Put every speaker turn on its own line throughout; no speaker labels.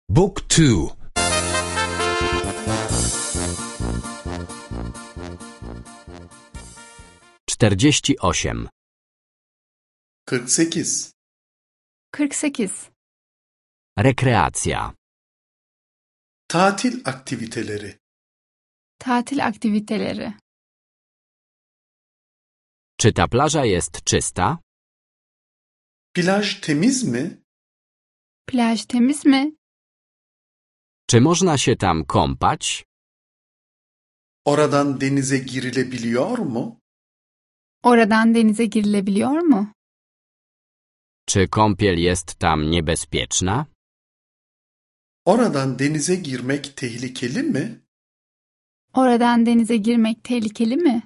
Book 2.
48.
48.
48.
Rekreacja.
Tatil aktiviteleri.
Tatil aktiviteleri.
Czy ta plaża jest czysta?
Plaj temiz mi?
Plaj temiz mi?
Czy można się tam kąpać?
Oradan denize girilebiliyor mu?
Oradan denize girilebiliyor mu?
Czy kąpiel jest tam niebezpieczna?
Oradan denize girmek tehlikeli mi?
Oradan denize girmek tehlikeli mi?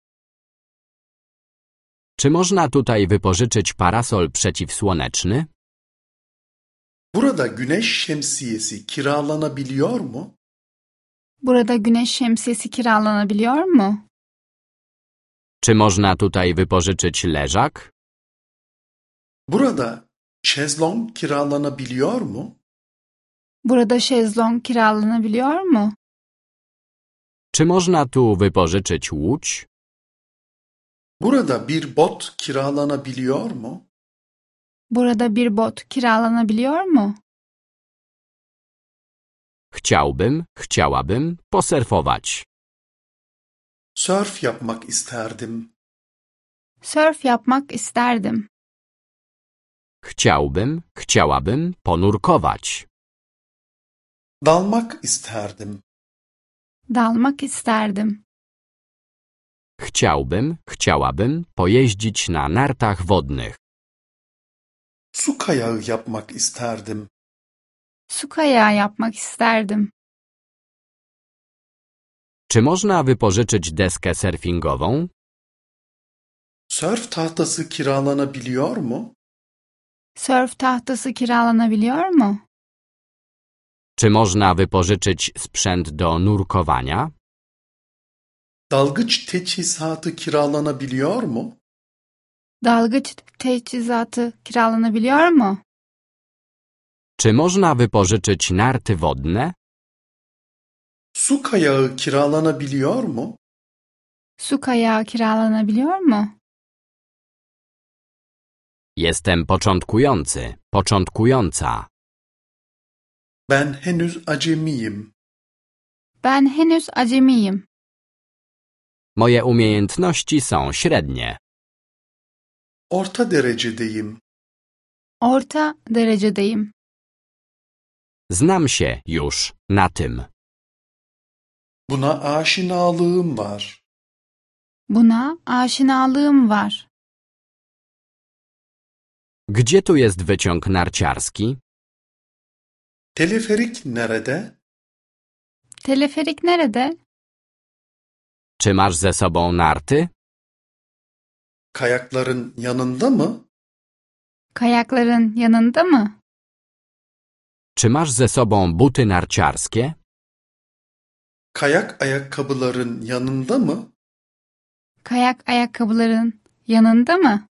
Czy można tutaj wypożyczyć parasol przeciwsłoneczny?
Burada güneş şemsiyesi kiralanabiliyor mu?
Burada güneş şemsiyesi kiralanabiliyor mu?
Czy można tutaj wypożyczyć leżak?
Burada şezlong kiralanabiliyor mu?
Burada şezlong kiralanabiliyor mu?
Czy można tu wypożyczyć łódź?
Burada bir bot kiralanabiliyor mu?
Burada bir bot kiralanabiliyor mu?
Chciałabym posurfować.
Sörf yapmak isterdim.
Sörf yapmak isterdim.
Chciałabym ponurkować.
Dalmak isterdim.
Dalmak isterdim.
Chciałabym pojeździć na nartach wodnych.
Su kayağı yapmak isterdim.
Su kayağı yapmak isterdim.
Czy można wypożyczyć deskę surfingową?
Sörf tahtası kiralanabiliyor mu?
Sörf tahtası kiralanabiliyor mu?
Czy można wypożyczyć sprzęt do nurkowania?
Dalgıç teçhizatı kiralanabiliyor mu?
Dalgıç teçhizatı kiralanabiliyor mu?
Czy można wypożyczyć narty wodne?
Su kayağı kiralanabiliyor mu?
Su kayağı kiralanabiliyor mu?
Jestem początkująca.
Ben henüz acemiyim.
Ben henüz acemiyim.
Moje umiejętności są średnie.
Orta derecedeyim.
Orta derecedeyim.
Znam się już na tym.
Buna aşinalığım var.
Buna aşinalığım var.
Gdzie tu jest wyciąg narciarski?
Teleferik nerede?
Teleferik nerede?
Czy masz ze sobą narty?
Kayakların yanında mı?
Kayakların yanında mı?
Czy masz ze sobą buty narciarskie?
Kayak ayakkabıların yanında mı?
Kayak ayakkabıların yanında mı?